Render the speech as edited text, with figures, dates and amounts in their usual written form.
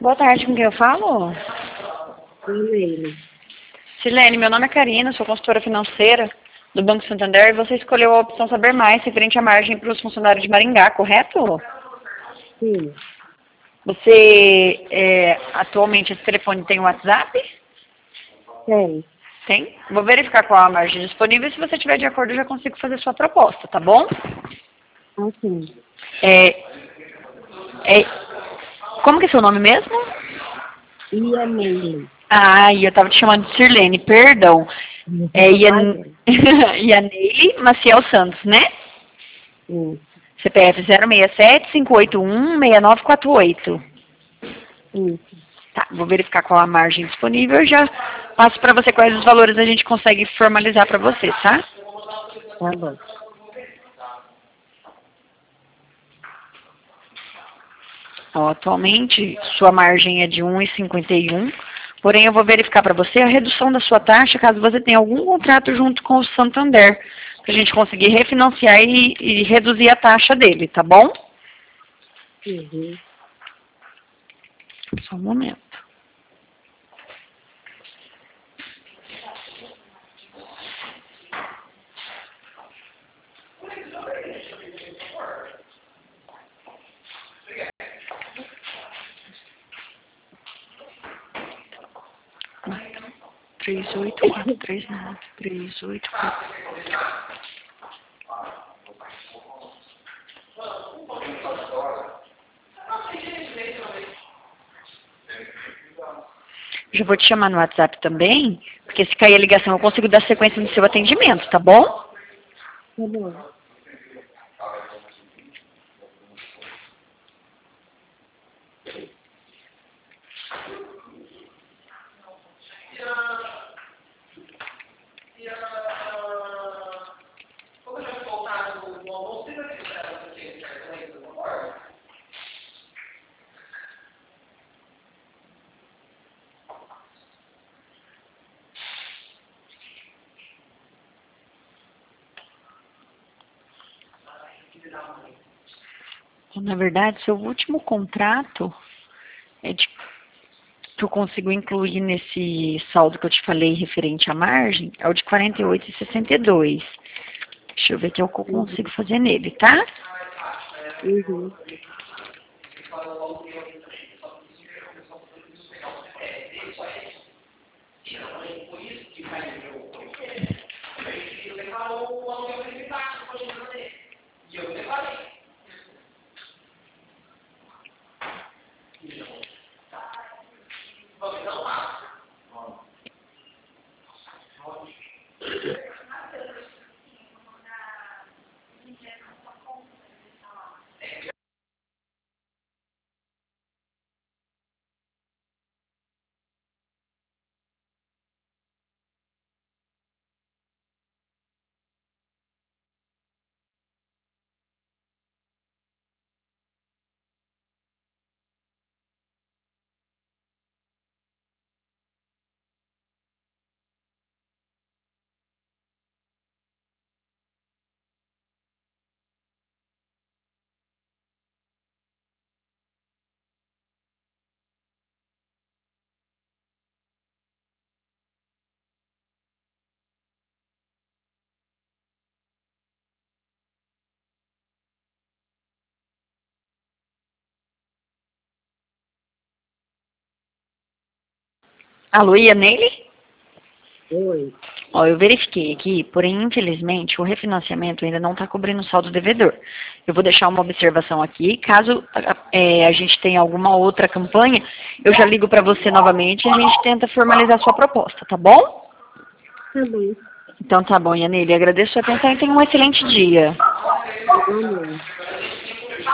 Boa tarde, com quem eu falo? Silene. Silene, meu nome é Karina, sou consultora financeira do Banco Santander e você escolheu a opção Saber Mais referente à margem para os funcionários de Maringá, correto? Sim. Você, atualmente, esse telefone tem WhatsApp? Tem. Tem? Vou verificar qual a margem disponível e se você estiver de acordo eu já consigo fazer sua proposta, tá bom? Assim. Como que é seu nome mesmo? E a Neile. Ah, eu tava te chamando de Sirlene, perdão. Ianeile Maciel Santos, né? Sim. CPF 067-581-6948. Isso. Tá, vou verificar qual a margem disponível e já passo para você quais os valores a gente consegue formalizar para você, tá? Tá bom. Ó, atualmente, sua margem é de 1,51, porém eu vou verificar para você a redução da sua taxa caso você tenha algum contrato junto com o Santander, para a gente conseguir refinanciar e reduzir a taxa dele, tá bom? Uhum. Só um momento. Três, oito, quatro, três, nove, três, oito, quatro. Já vou te chamar no WhatsApp também, porque se cair a ligação eu consigo dar sequência no seu atendimento, tá bom? Tá bom. Na verdade, seu último contrato é de que eu consigo incluir nesse saldo que eu te falei referente à margem, é o de 48,62. Deixa eu ver que é o que eu consigo fazer nele, tá? Uhum. Alô, Ianeile? Oi. Ó, eu verifiquei aqui, porém, infelizmente, o refinanciamento ainda não está cobrindo o saldo devedor. Eu vou deixar uma observação aqui. Caso a gente tenha alguma outra campanha, eu já ligo para você novamente e a gente tenta formalizar a sua proposta, tá bom? Tá bom. Então tá bom, Ianeile. Agradeço a sua atenção e tenha um excelente dia. Igualmente.